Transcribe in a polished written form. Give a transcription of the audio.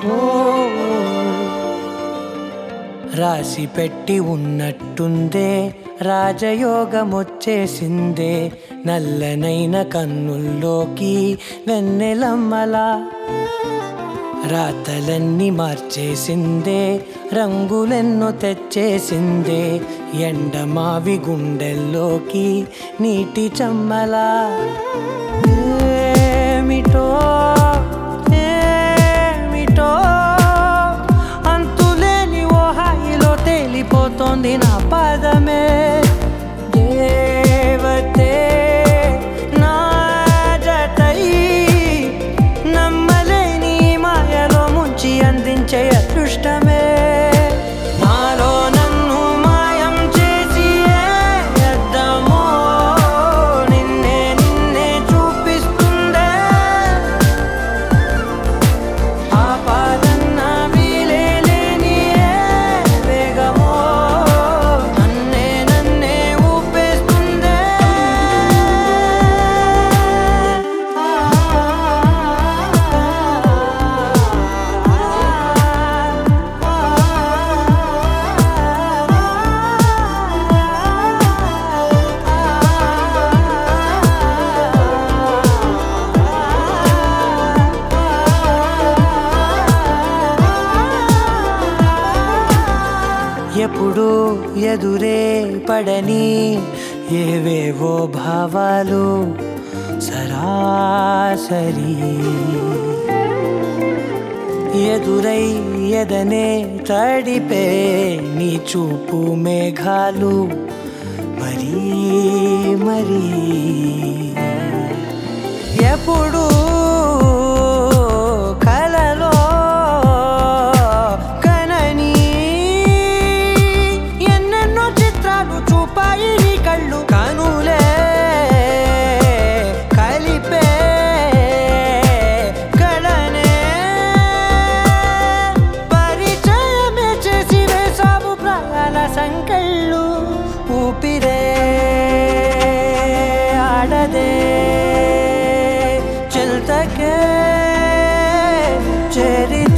ఓ రాసి పెట్టి ఉన్నట్టుందే రాజయోగమొచ్చేసిందే నల్లనైన కన్నుల్లోకి వెన్నెలమ్మలా రాతలన్నీ మార్చేసిందే రంగులెన్నో తెచ్చేసిందే ఎండమావి గుండెల్లోకి నీటి చమ్మలా ఏమిటో ఏమిటో అంతులేని ఓ హాయిలో తేలిపోతోంది నా పాదమే దేవతే నా జతై నమ్మలేని మాయలో ముంచి అందించే అదృష్టమే నాలో నన్ను మాయం చేసి అద్దమో నిన్నే నిన్నే చూపిస్తుందే ఆపాదన్న వీలేని వేగమో నన్నే నన్నే ఊపేస్తుందే ఎప్పుడు ఎదురే పడని ఏవేవో భావాలు సరాసరి ఎదురై ఎదనే తడిపే నీ చూపు మేఘాలు మరీ మరీ ఎప్పుడు కలలో కనని ఎన్నెన్నో చిత్రాలు చూపాయి నీ కళ్ళు కనులే కలిపే కళనే పరిచయమే చేసి వేసావు ప్రాయాల సంకళ్ళు ఊపిరే ఆడదే చెల్తకే చేరి